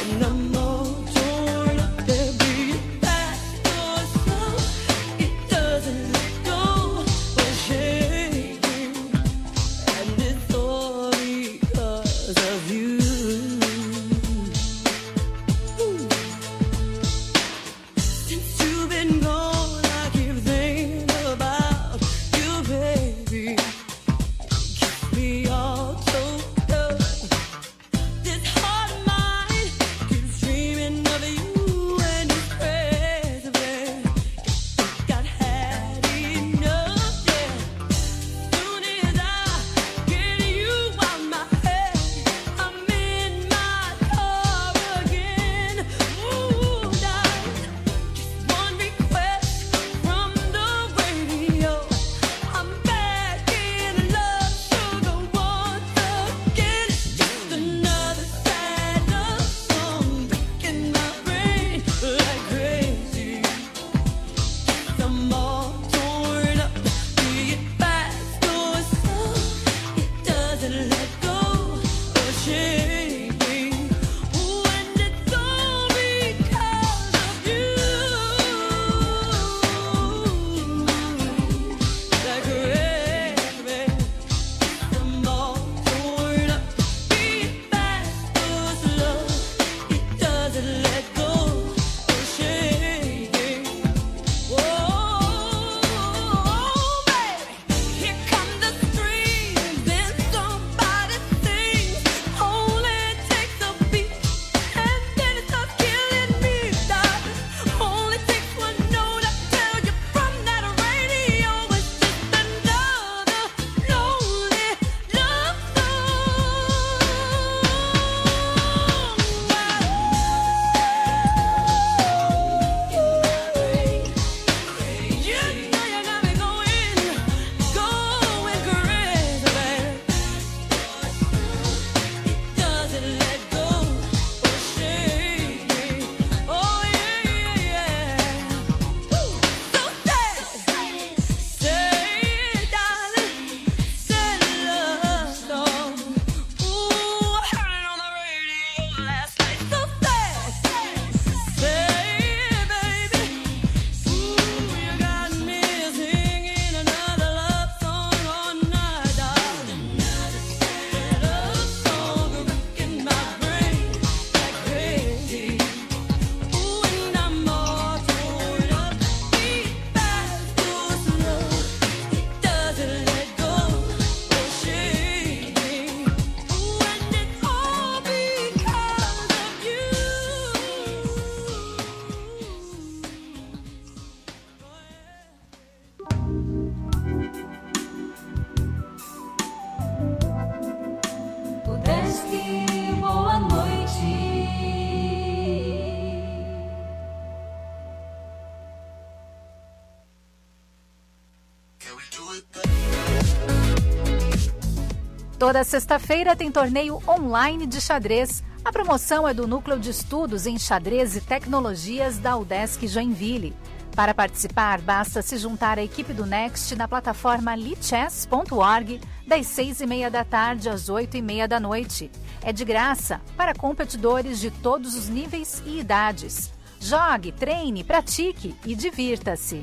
Toda sexta-feira tem torneio online de xadrez. A promoção é do Núcleo de Estudos em Xadrez e Tecnologias da UDESC Joinville. Para participar, basta se juntar à equipe do Next na plataforma lichess.org das 6h30 da tarde às 8h30 da noite. É de graça para competidores de todos os níveis e idades. Jogue, treine, pratique e divirta-se.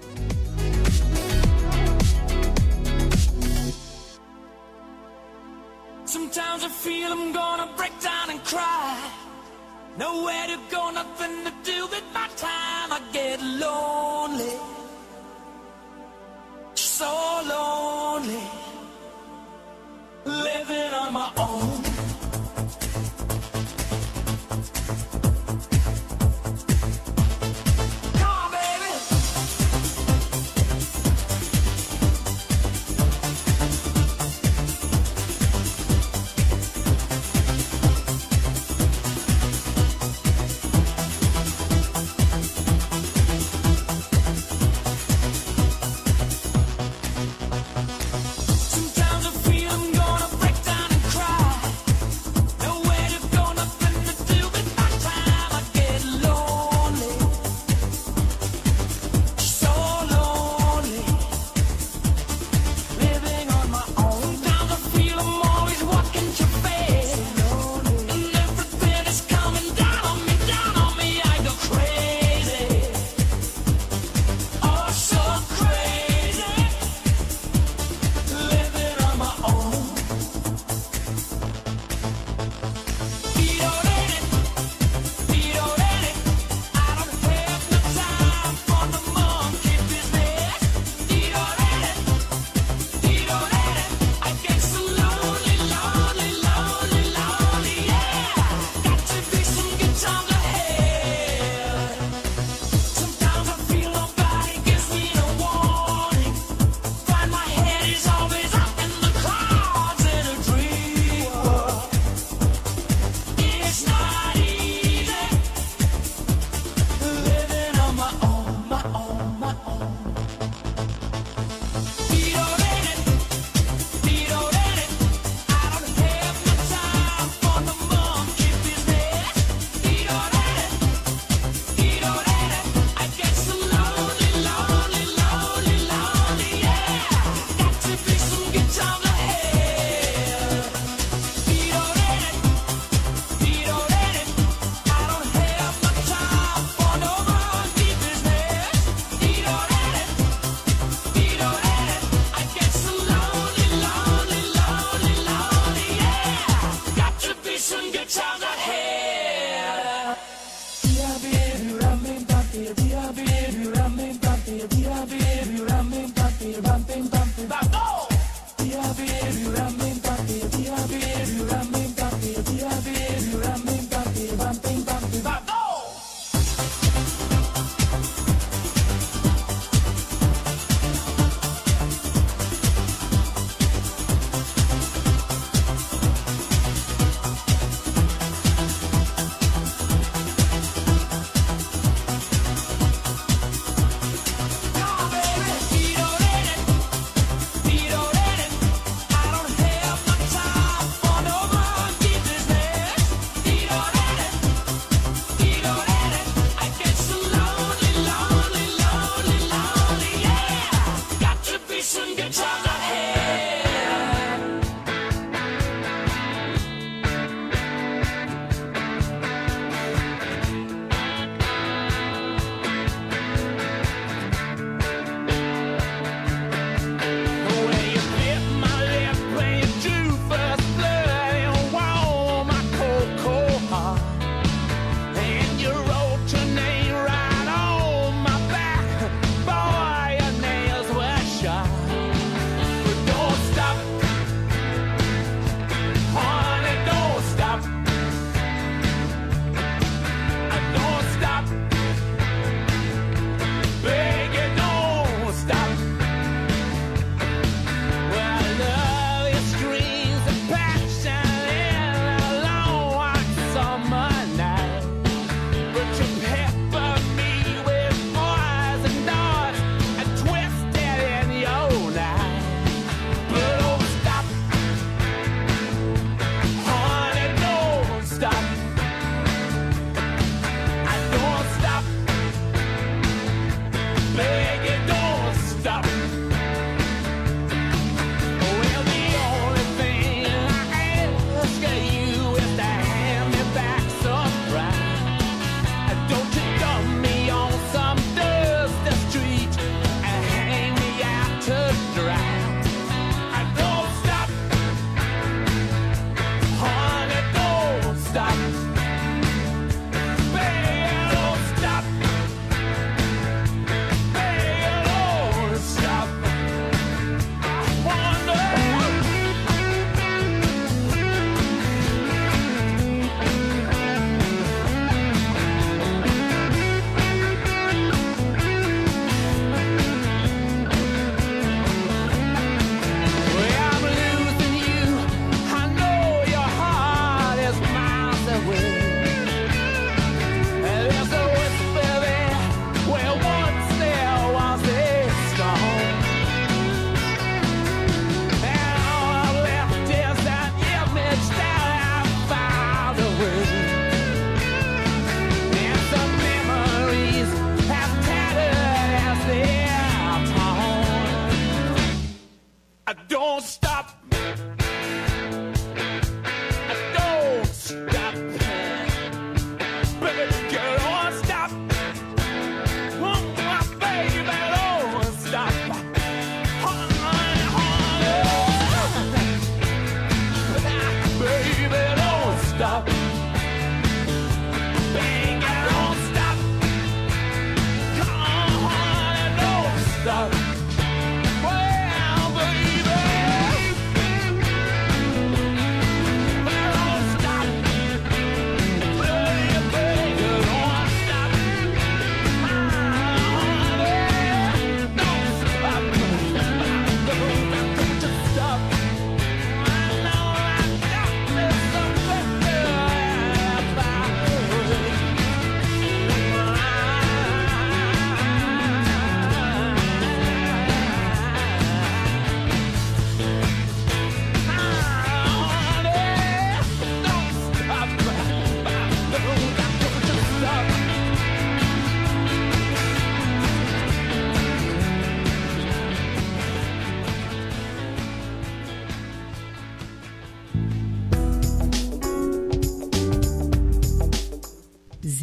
Sometimes I feel I'm gonna break down and cry. Nowhere to go, nothing to do with my time. I get lonely, so lonely, living on my own.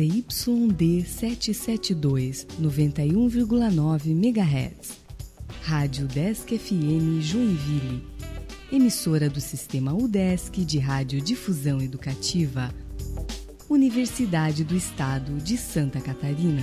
ZYD 772, 91,9 MHz. Rádio UDESC FM Joinville. Emissora do Sistema UDESC de Radiodifusão Educativa. Universidade do Estado de Santa Catarina.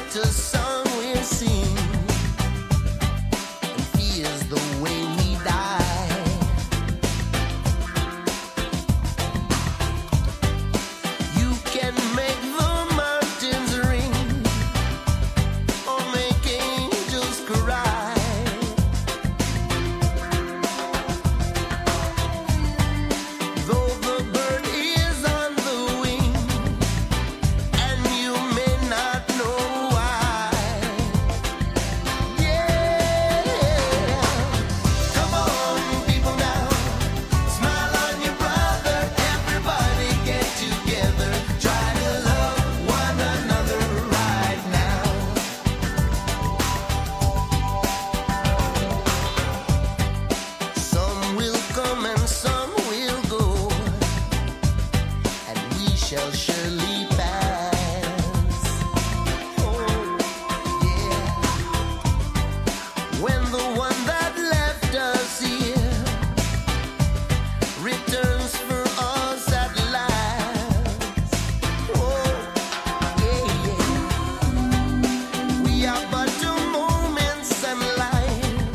a song we'll sing, and fears the way we die. You can make the mountains ring, or make angels cry. Though the bird is on the wing, and you may not know why. Yeah, come on, people now, smile on your brother. Everybody get together, try to love one another right now. Some will come and some will go, and we shall surely pass. Oh, yeah. When the one that left us here returns for us at last. Oh, yeah, yeah. We are but a moment's sunlight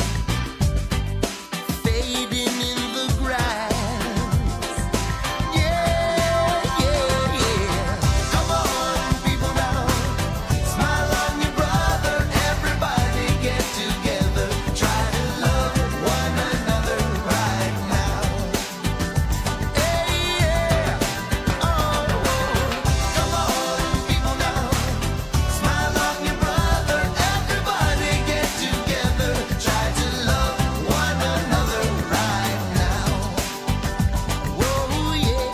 fading in the grass. Yeah, yeah, yeah. Come on, people now, smile on your brother. Everybody get together, try to love one another right now. Hey, yeah. Oh, come on, people now, smile on your brother. Everybody get together, try to love one another right now. Whoa, yeah.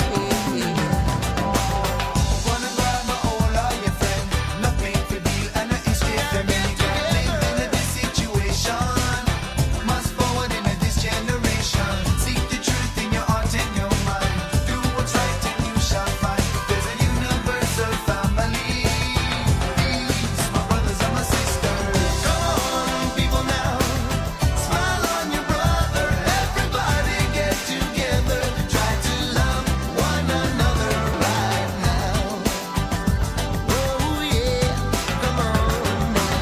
Wanna grab my all of your friend, nothing to deal and nothing straight for me. Living in this situation, must forward in this generation. Seek the truth in your heart and your mind. Do what's right and you shall find. There's a universal family. These my brothers and my sisters. Come on, people now, smile on your brother. Everybody get together, try to love one another right now. Oh yeah, come on now.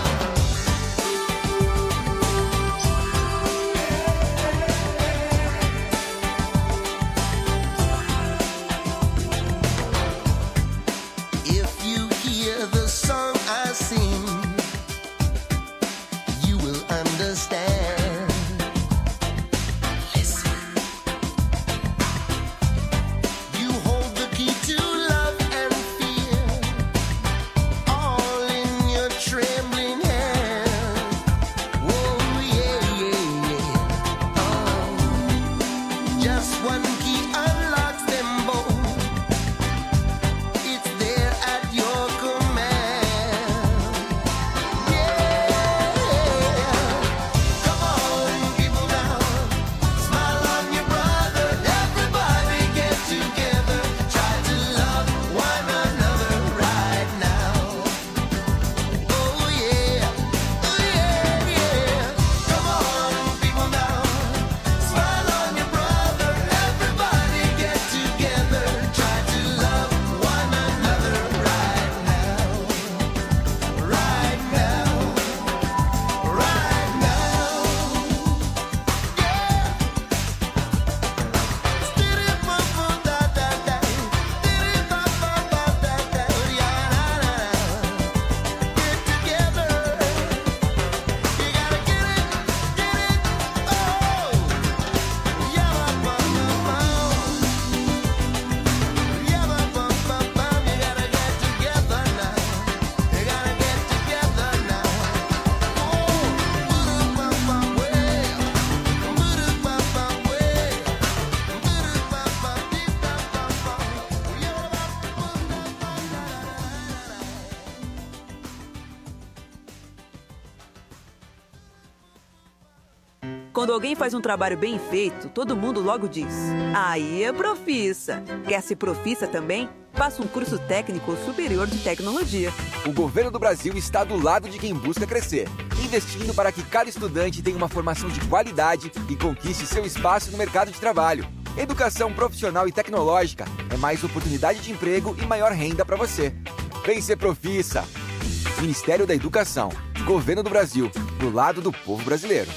If you hear the song I sing, you will understand. Listen. You hold the key to love and fear, all in your trembling hand. Whoa, yeah, yeah, yeah. Oh, just one key unlocks them both. It's there at your command. Yeah. Come on, people now, smile on your brother. Everybody get together, try to love one another right now. Oh yeah, oh yeah, yeah. Come on, people now, smile on your brother. Everybody get together, try to love one another right now. Right now, right now. Yeah. Stiri-pa-pa-da-da-da. Stiri-pa-pa-pa-da-da. Ya-na-na-na. Get together. You gotta get it. Oh. Ya-ba-ba-ba-bum. Ya-ba-ba-ba-bum. You gotta get together now. You gotta get together now. Quando alguém faz um trabalho bem feito, todo mundo logo diz: aí é profissa. Quer ser profissa também? Faça um curso técnico superior de tecnologia. O governo do Brasil está do lado de quem busca crescer, investindo para que cada estudante tenha uma formação de qualidade e conquiste seu espaço no mercado de trabalho. Educação profissional e tecnológica é mais oportunidade de emprego e maior renda para você. Vem ser profissa! Ministério da Educação, Governo do Brasil, do lado do povo brasileiro.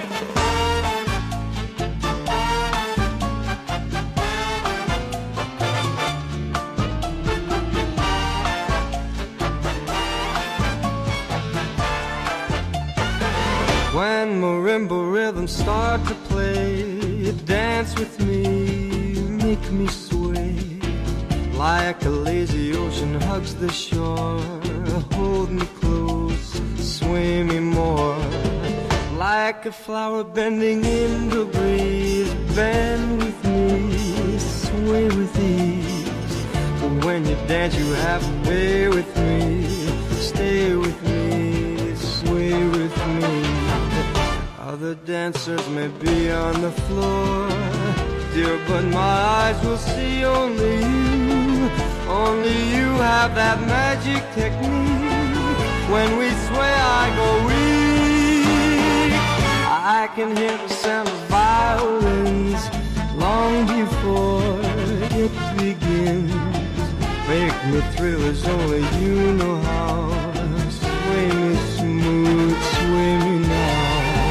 When marimba rhythms start to play, dance with me, make me sway. Like a lazy ocean hugs the shore, hold me close, sway me more. Like a flower bending in the breeze, bend with me, sway with ease. But when you dance you have a way with me, stay with me, sway with me. Other dancers may be on the floor, dear, but my eyes will see only you. Only you have that magic technique. When we sway I go weak. I can hear the sound of violins long before it begins. Make me thrill as only you know how. Sway me smooth, sway me now.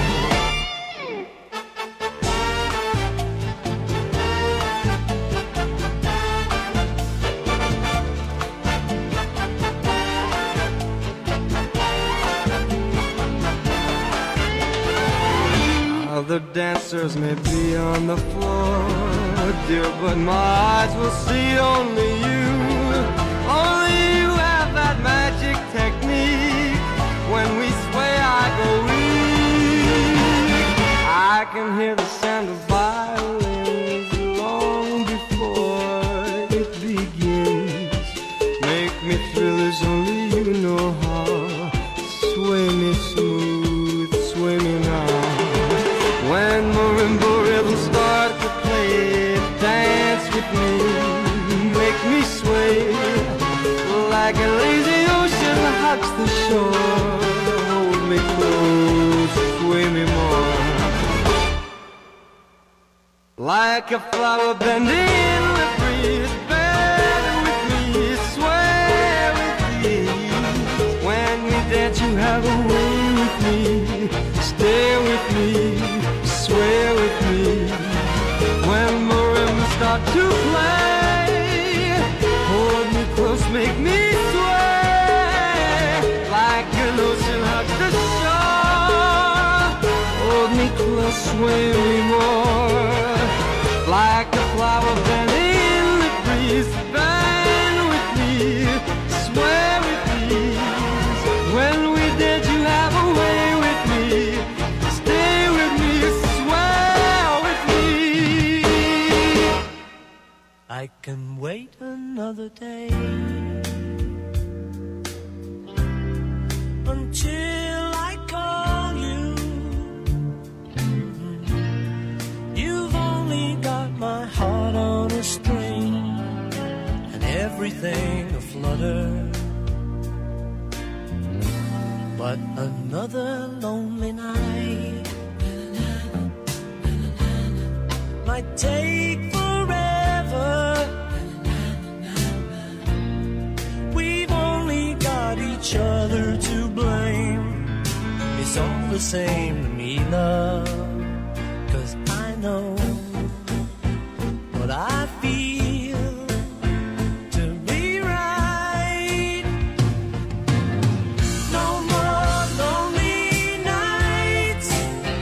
Other dancers may be on the floor, dear, but my eyes will see only you. Only you have that magic technique. When we sway I go weak. I can hear the sound of violins long before it begins. Make me thrill as only you know how. Sway me smooth, sway me now. When marimba rhythms start to play, dance with me, make me sway. Like a lazy ocean hugs the shore, hold me close, sway me more. Like a flower bending in the breeze, bend with me, sway with me. When we dance you have a way with me, stay with me, sway with me. When marimbas start to play, hold me close, make me sway. Like an ocean hugs the shore, hold me close, sway me more. Like a flower bending in the breeze, bend with me, sway with me. When we dance you have a way with me, stay with me, sway with me. I can wait another day until I call you. You've only got my heart on a string and everything aflutter. But another lonely night might take forever. We've only got each other to blame. It's all the same to me, love, 'cause I know what I feel to be right. No more lonely nights,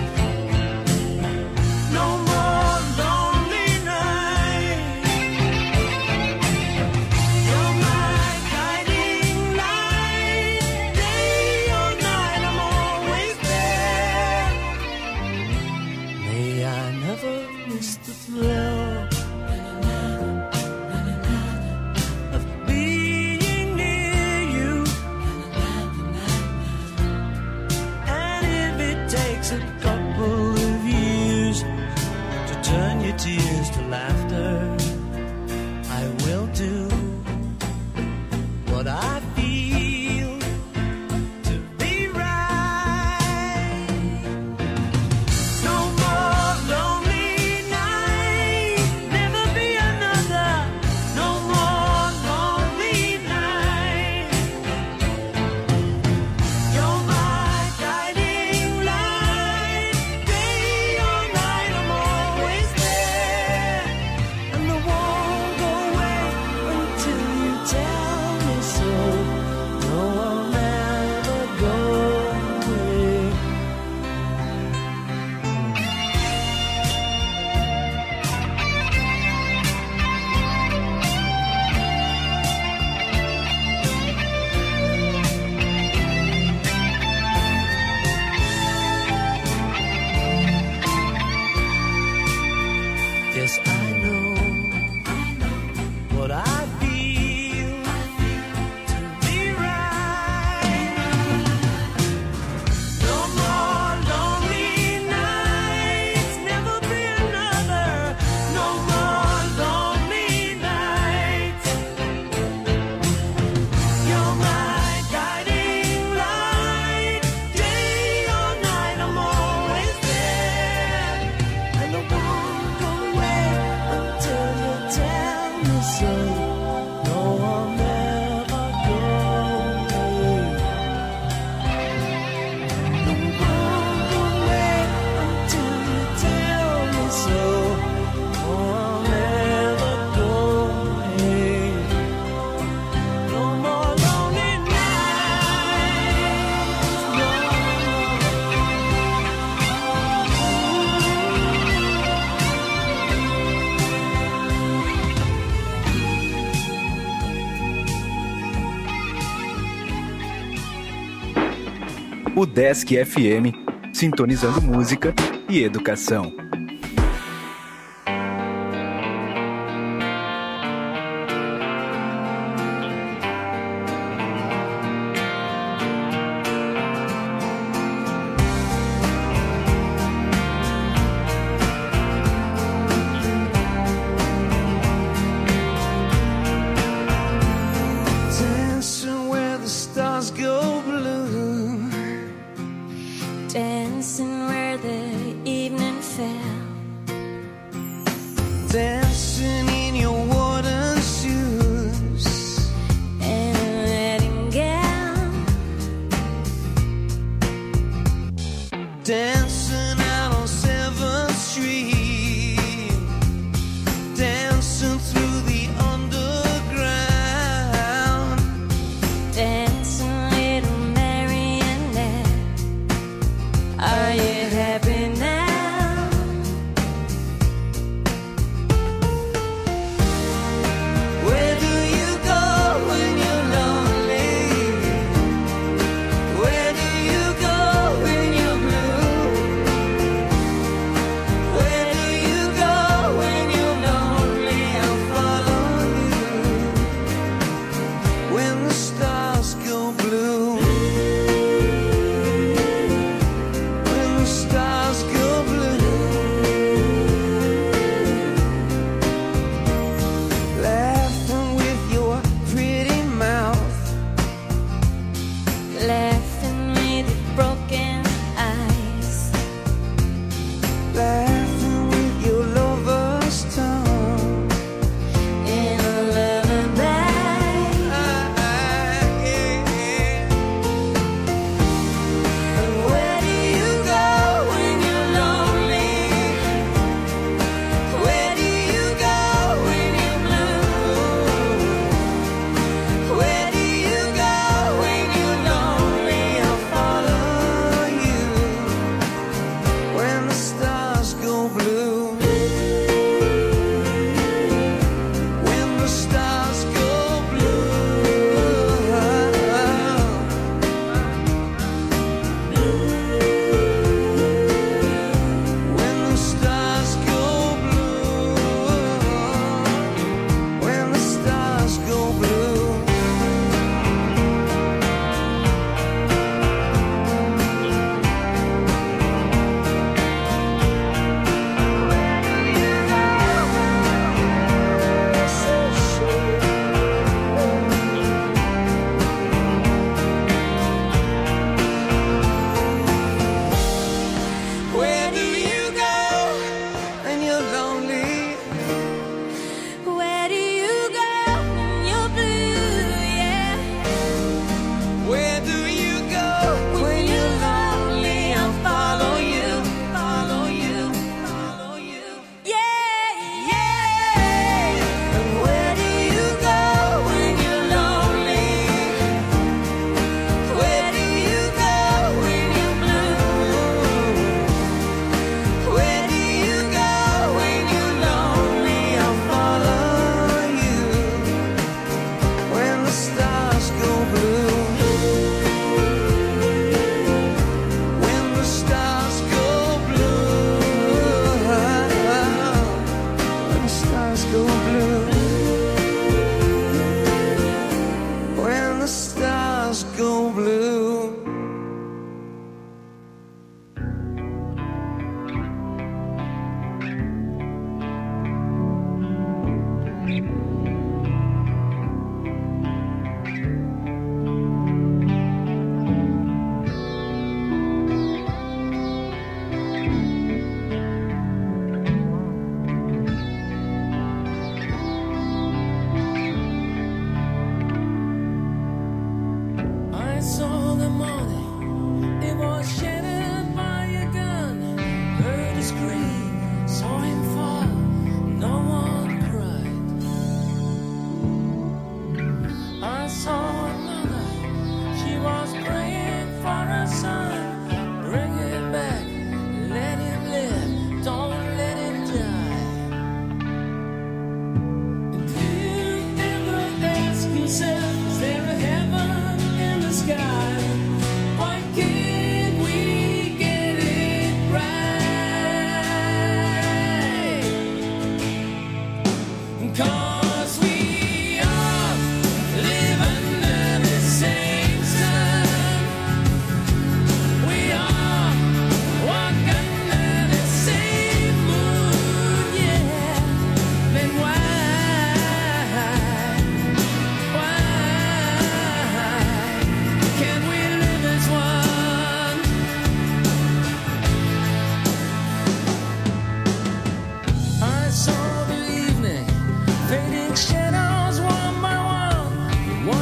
no more lonely nights. You're my guiding light, day or night I'm always there. UDESC FM, sintonizando música e educação. Dancing where the evening fell.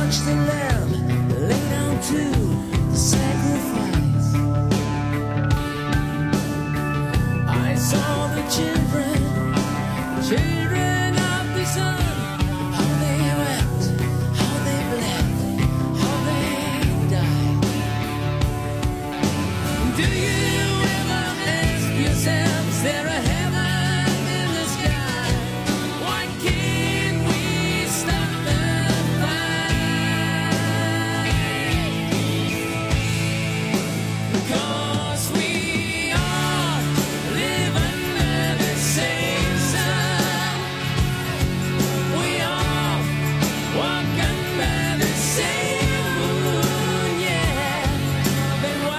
watched the lamb lay down to the sacrifice. I saw the children of the sun, how they wept, how they bled, how they died. Do you ever ask yourself, is there a heaven in the sky? Why can't we stop the fight? Because we all live under the same sun. We all walk under the same moon, yeah. Then why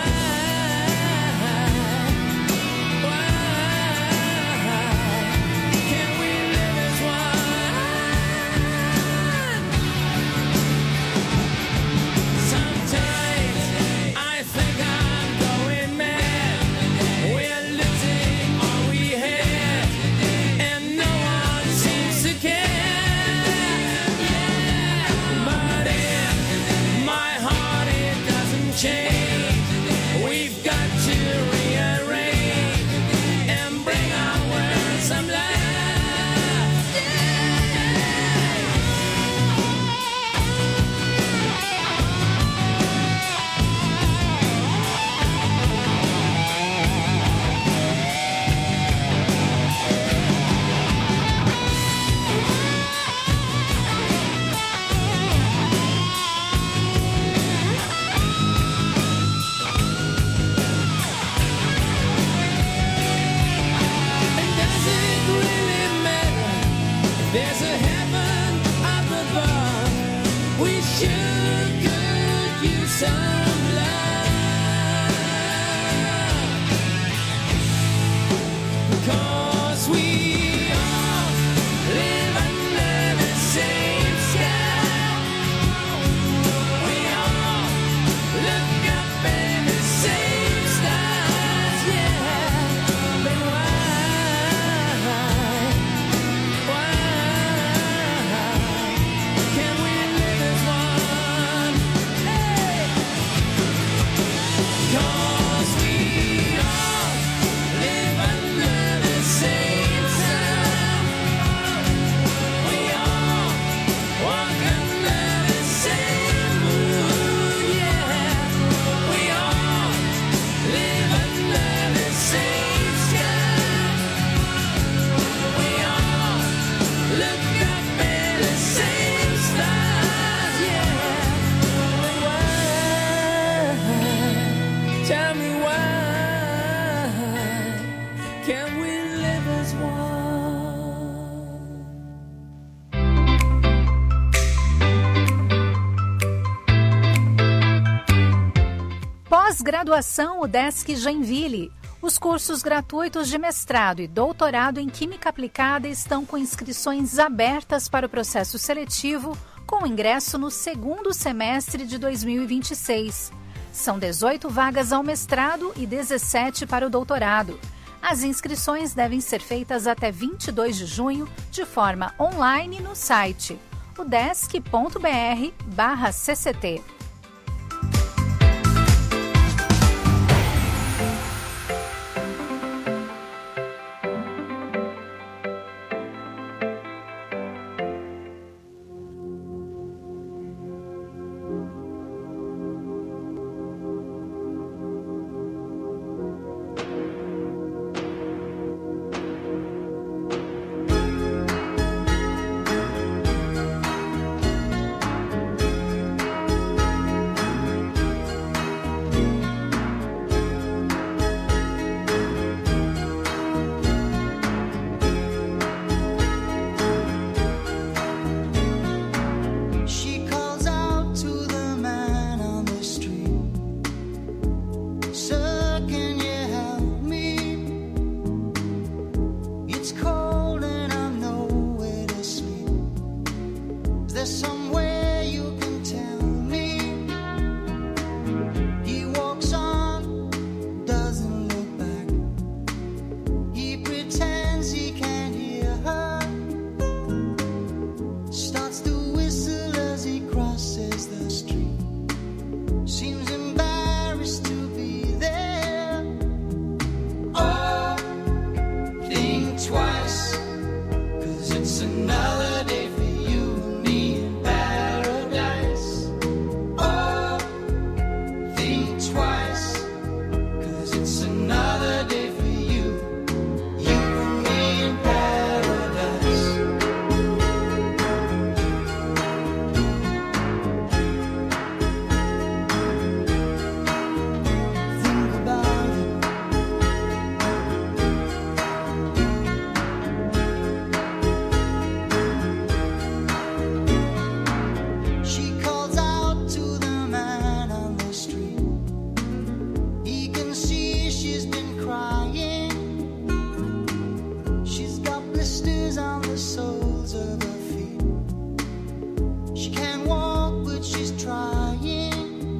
can't we live as one? Sometimes I think I'm going mad. We're losing all we had, and no one seems to care. Yeah, but in my heart it doesn't change. We've got to rearrange and bring our world some life. And does it really matter if there's a heaven up above? We sure could use some love. 'Cause we all live under the same sky. We all look up at the same stars, yeah. Then why can't we live as one? Hey! 'Cause we all live under the same sun. We all walk under the same moon, yeah. We all live under the same sky. We all look up at the same stars, yeah. But why? Tell me why can't we live as one? Pós-graduação UDESC Joinville. Os cursos gratuitos de mestrado e doutorado em Química Aplicada estão com inscrições abertas para o processo seletivo, com ingresso no segundo semestre de 2026. São 18 vagas ao mestrado e 17 para o doutorado. As inscrições devem ser feitas até 22 de junho, de forma online no site udesc.br/cct. She can't walk, but she's trying.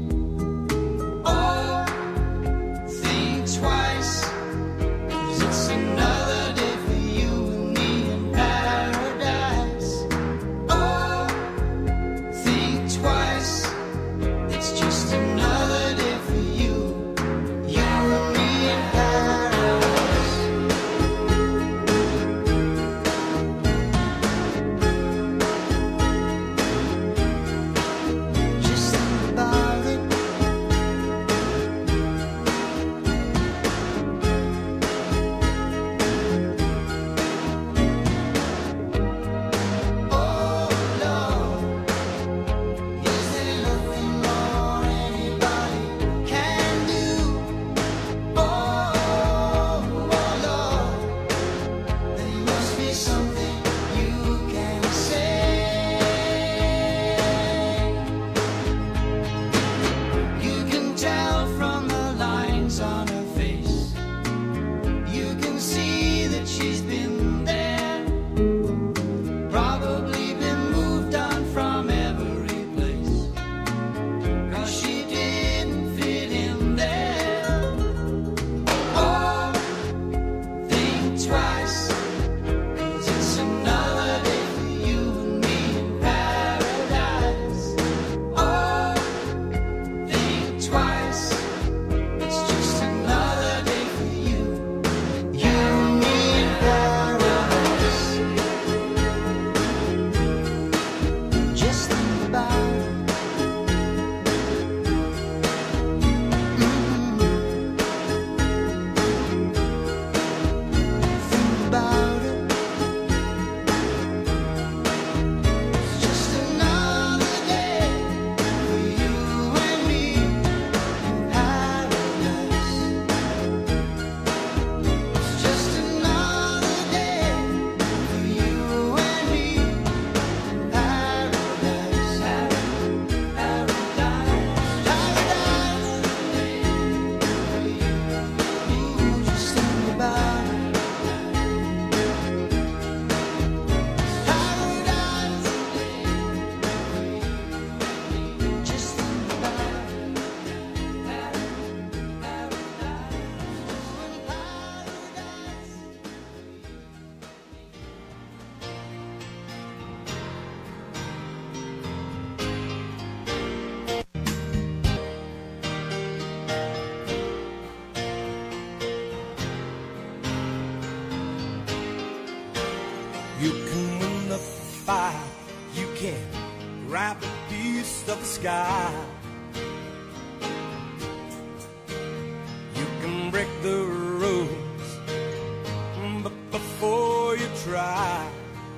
Oh, think twice, 'cause it's another day for you and me in paradise. Oh, think twice, it's just another day for you and me in paradise. Just think about it. Oh Lord, is there nothing more anybody can do? Oh Lord, there must be something you can say. You can tell from the lines on her face. You can see that she's been there. Probably been moved on from every place. 'Cause she didn't fit in there. Oh, think twice, 'cause it's another day for you and me in paradise. Oh, think twice, it's just another day for you and me in paradise. Just think about it. Think about it. It's just another day for you and me in paradise. It's just another day for you and me in paradise. Ooh, just think about it. Paradise. Just think about it. You can win the fight, you can grab a piece of the sky. You can break the rules, but before you try,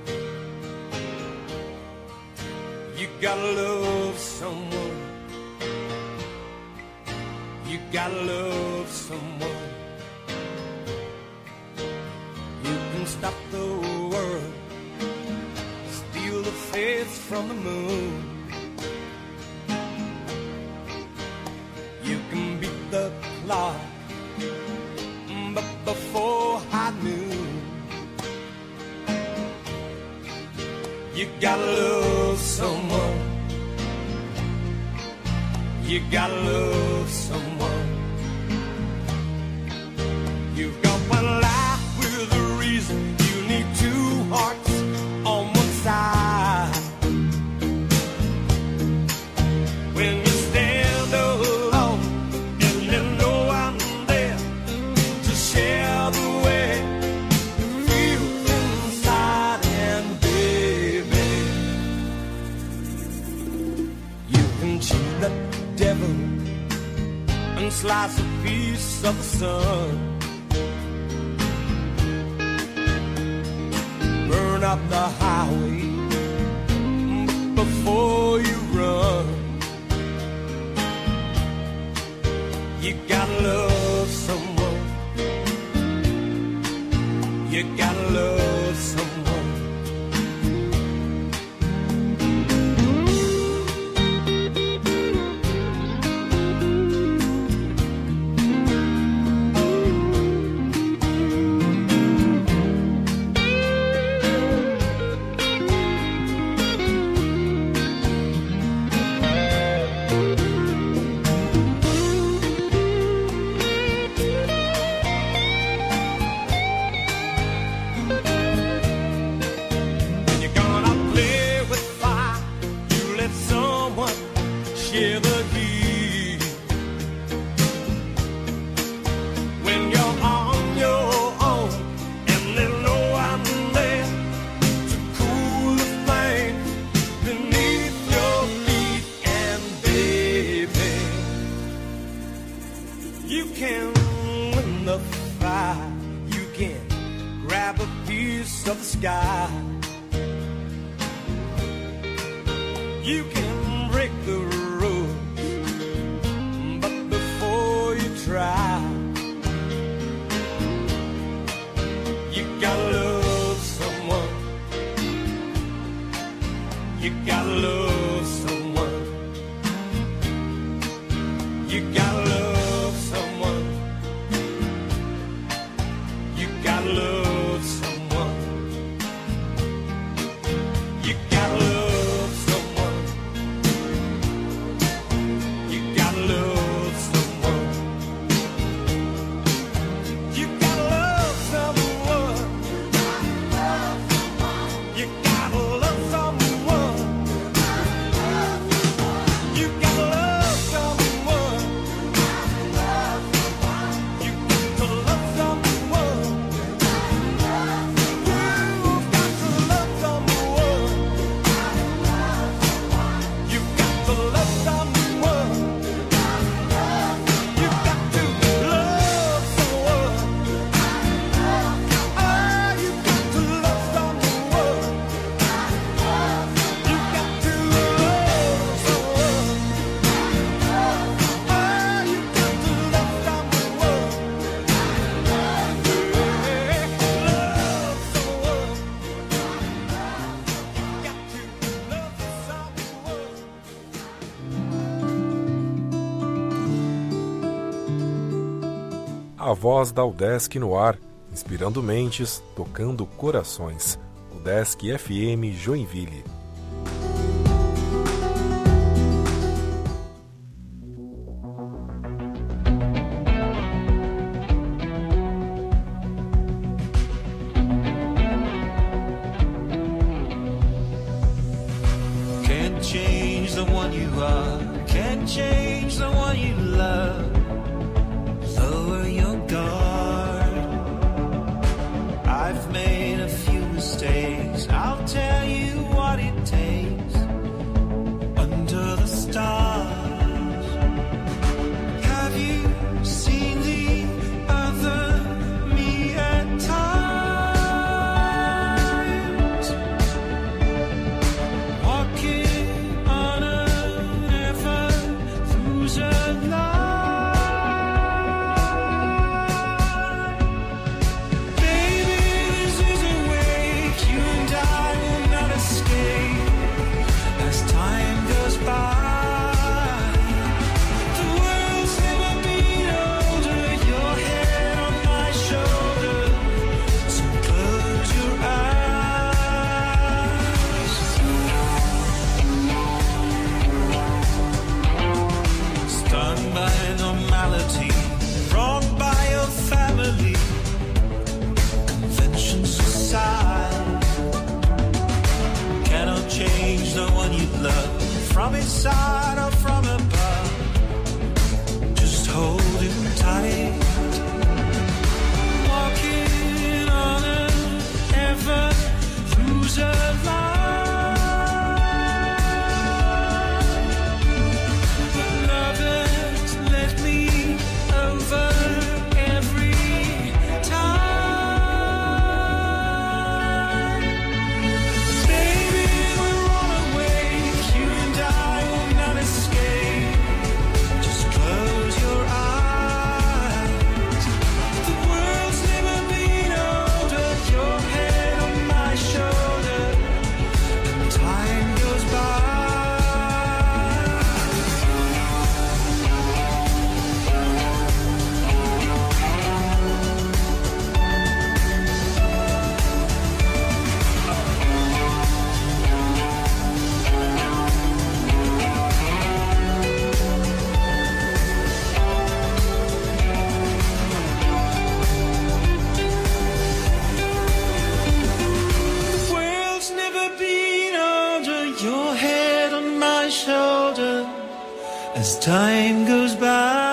you gotta love someone. You gotta love someone. You can stop the world, steal the faith from the moon. You can beat the clock, but before high noon, you gotta love someone. You gotta love someone. You've got one life with a reason. You need two hearts on one side. When you stand alone and you know I'm there to share the way you feel inside, and baby, you can cheat the devil and slice a piece of the sun. Burn up the highway before you run. You gotta love someone. You gotta love someone. share the heat. When you're on your own and there's no one there to cool the flame beneath your feet. And baby, you can win the fight. You can grab a piece of the sky. You can break the rules, but before you try, you gotta love someone. You gotta love someone. You gotta love someone. You gotta love someone. You gotta love someone. You gotta love someone. You gotta love someone. You gotta love someone. You gotta love someone. You got to love someone. You've got to love someone. You've got to love someone. You've got to love someone. Ah, you've got to love someone. You've got to love someone. Ah, you've got to love someone. A voz da UDESC no ar, inspirando mentes, tocando corações. UDESC FM Joinville. Can't change the one you are, can't change the one you love. Lower your guard. I've made a few mistakes. I'll tell you what it takes. Under the stars, have you seen the other me at times? Walking on an ever-losing line. Baby, this is a wake you and I will not escape as time goes by. The world's never been older, your head on my shoulder, so close your eyes. Stunned by normality, wronged by your family, conventions aside, cannot change the one you love from inside or from above. Just hold him tight. Walking on an ever-losing line. But love has let me over every time. Baby, we're on a wake, you and I will not escape. Just close your eyes. The world's never been older, your head on my shoulder, and time goes by. The world's never been older, your head on my shoulder, as time goes by.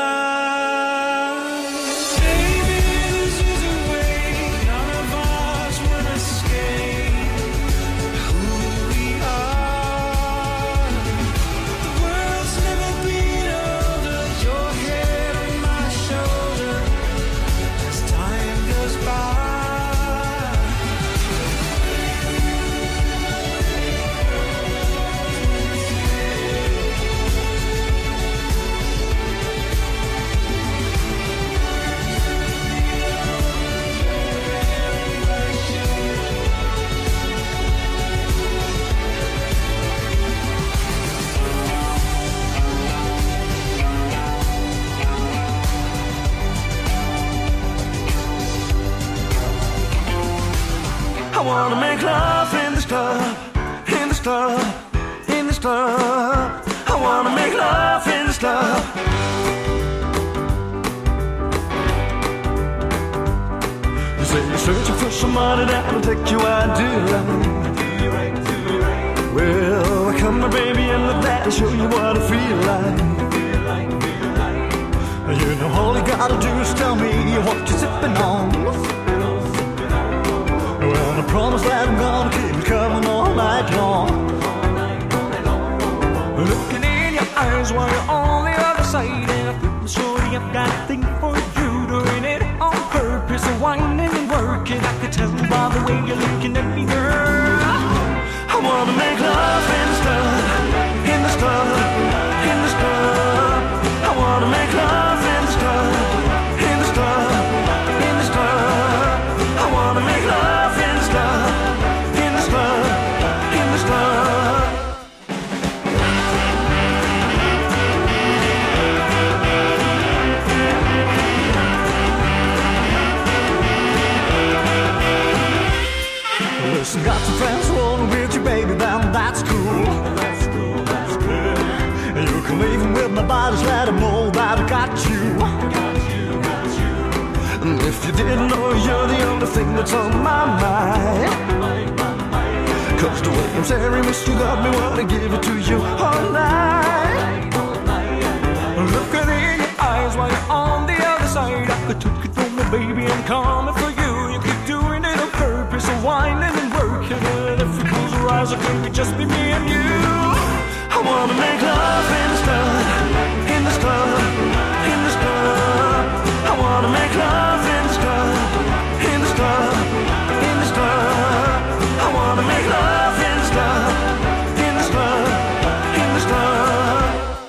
Maybe this is a way none of us will escape who we are. The world's never been older, your head on my shoulder as time goes by. I wanna make love in this club, in this club, in this club. I wanna make love in this club. You say you're searching for somebody that'll take you out, do you right? Well, come on, baby, and let that show you what I feel like. You know all you gotta do is tell me what you're sipping on. Well, I promise that I'm gonna keep it coming all night long. Looking in your eyes while you're on the other side, and I feel shorty, I've got a thing for you, doing it on purpose, and whining and working. I could tell by the way you're looking at me, girl. I wanna make love in this club, in this club, in this club. I wanna make love in this club, in this club, in this club. I wanna make love in this club, in this club, in this club. Listen, got some friends rolling with you, baby, then that's cool. You can leave them with my body, just let them know that I got you. And if you didn't know, you're the only thing that's on my mind. Cause the way I'm staring, miss, you got me, wanna give it to you all night. Looking in your eyes while you're on the other side, I could take it from me, baby, I'm coming for you. You keep doing it on purpose, and whining and working. And if it goes rise, it could just be me and you. I wanna make love in this club, in this club, in this club. I wanna make love in this club, in this club, in this club. I wanna make love in this club, in this club, in this club.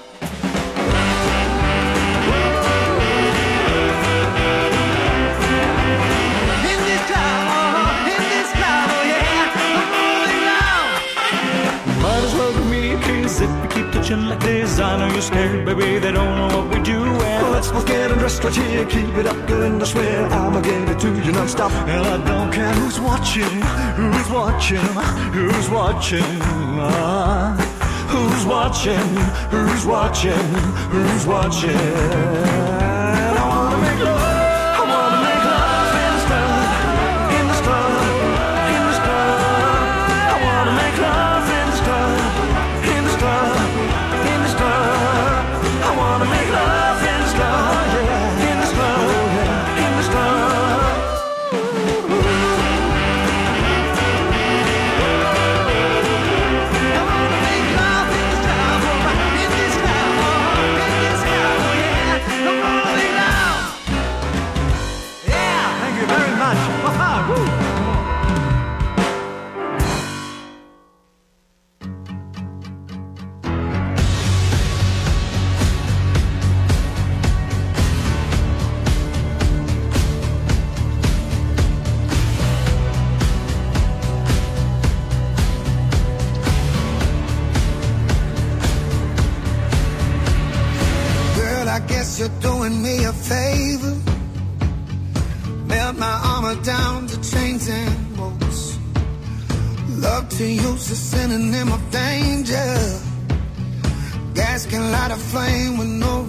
In this club, oh yeah, I'm rolling loud. Might as well give me a kiss if we keep touching like this. I know you're scared, baby, they don't know what we do. And let's both get undressed right here, keep it up, good, and I swear I'ma give it to you non-stop. And I don't care who's watching, who's watching, who's watching. Who's watching, who's watching, who's watching. I wanna make love, I wanna make love in this club, in this club, in this club. I wanna make love in this club, in this club, in this club. I wanna make love in this club, yeah, in this club, in this club. I wanna make love in this club, in this club, in this club, yeah. I'm rolling loud. Yeah, thank you very much. Woo. Girl, I guess you're doing me a favor. Melt my armor down to chains and ropes. Love to use a synonym of danger. Gas can light a flame with no